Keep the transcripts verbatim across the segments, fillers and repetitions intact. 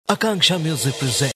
Akanksha Music presents.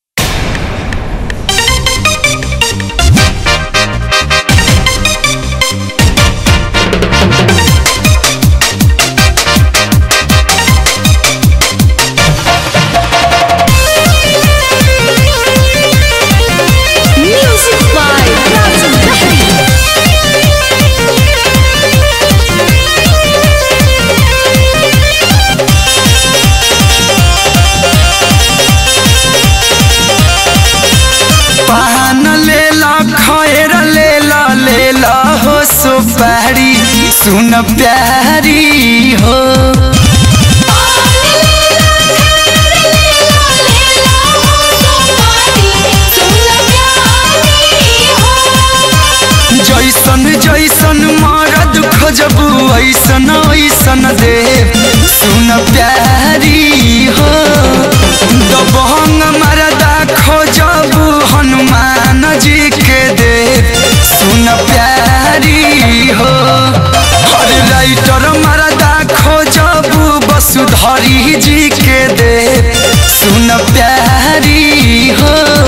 सुपारी सुन प्यारी हो जैसन जैसन मरद खोजबू ऐसन ऐसन दे सुन प्यारी हो दबंग मरदा खोजबू हनुमान जी के दे सुन प्यारी हो हर राइटर मरदा खोजबू वसुधरी जी के दे सुन प्यारी हो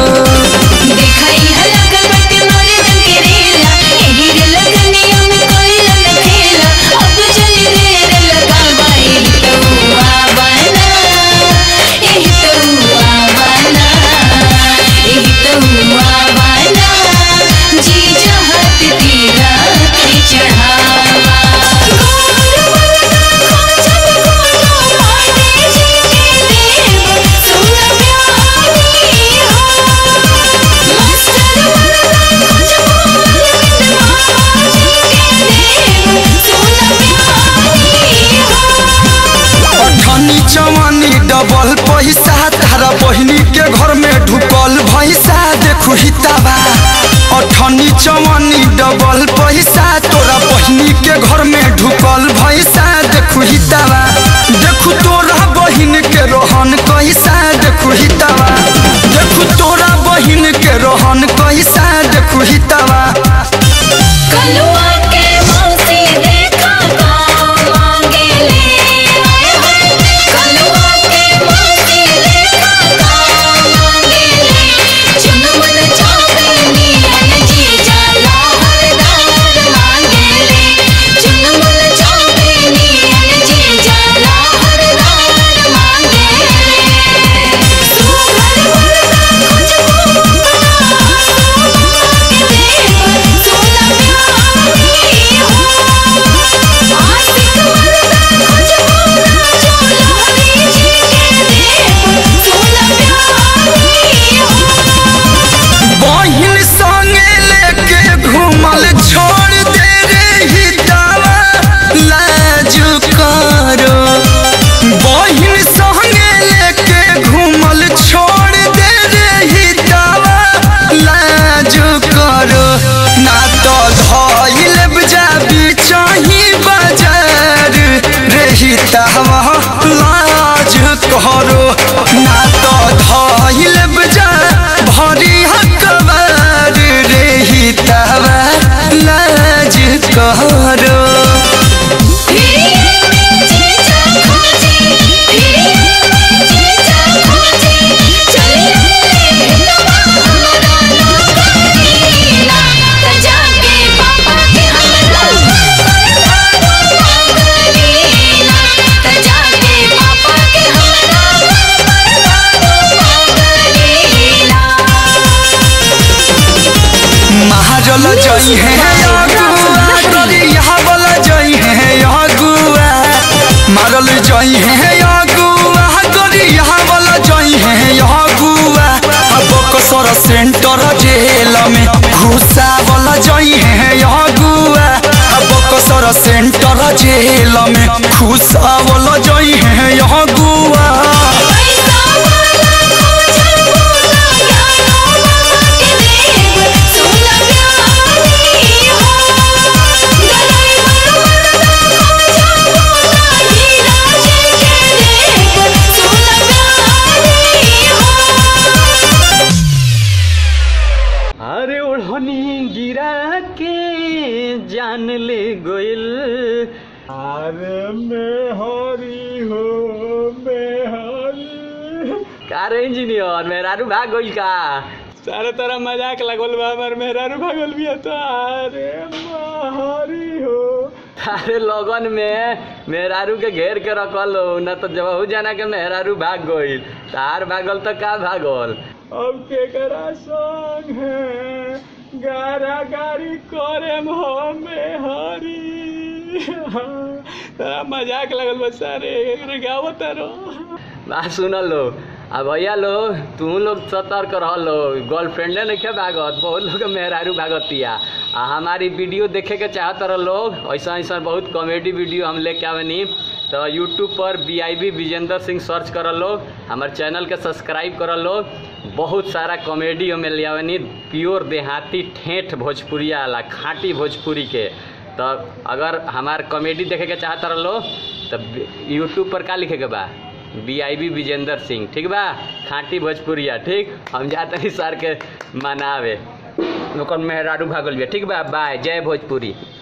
जवानी डबल पैसा तारा बहिनी के घर में ढुकल भैसा देखू हिताबा अठनी चवनी डबल पैसा तोरा बहिनी के घर में ढुकल भैसा देखू हिताबा देखू तोरा बहिन के रोहन कैसा देखू हिताबा देखू तोरा बहिन के रोहन कैसा देखू हिताबा लाज करो ना तो धइल बजा भरी हकबर रे हितवा लाज करो महाजल जई है अगुआ करिया वाला जई है अगुआ मारल जई है अगुआ करिया वाला जई है अगुआ अब कसर सेंटर जेल में घुसा वाला जई है अगुआ अब कसर सेंटर जेल में घुसा वाला जई है अगुआ का रे इंजीनियर मेहरारू भाग गई का? सारे तरह मजाक लगल बा हमार मेहरारू भागल बिया तो अरे मारी हो। अरे लगन में मेहरारू के घेर के रखल हो न तो जब हो जाना के मेहरारू भाग गई तार भागल तो का भागल? अब केकरा संग है गारा गारी करे हमें हरी तारा मजाक लगल बा सारे गावत रो। बात सुनल लो आ भैया लो तू लोग सतर्क रह लो गर्लफ्रेंडे नहीं भागत बहुत लोग मेहरारू भागतिया आ हमारी वीडियो देखे के चाहत रह लोग ऐसा ऐसा बहुत कॉमेडी वीडियो हम लेके आवेनी तो यूट्यूब पर B I B Vijendra Singh search कर लोग हमारे चैनल के सब्सक्राइब कर लोग बहुत सारा कॉमेडी हमें ले आवेनी प्योर देहाती ठेठ भोजपुरिया वाला खाँटी भोजपुरी के। तो अगर हमार कॉमेडी देखे के चाहत रह लो तो यूट्यूब पर का लिखे के बा B I B Vijendra Singh ठीक बा खाँटी भोजपुरिया ठीक। हम जाते हैं सर के मनावे ओकर मेहरारू भागल बिया ठीक बा। बाय जय भोजपुरी।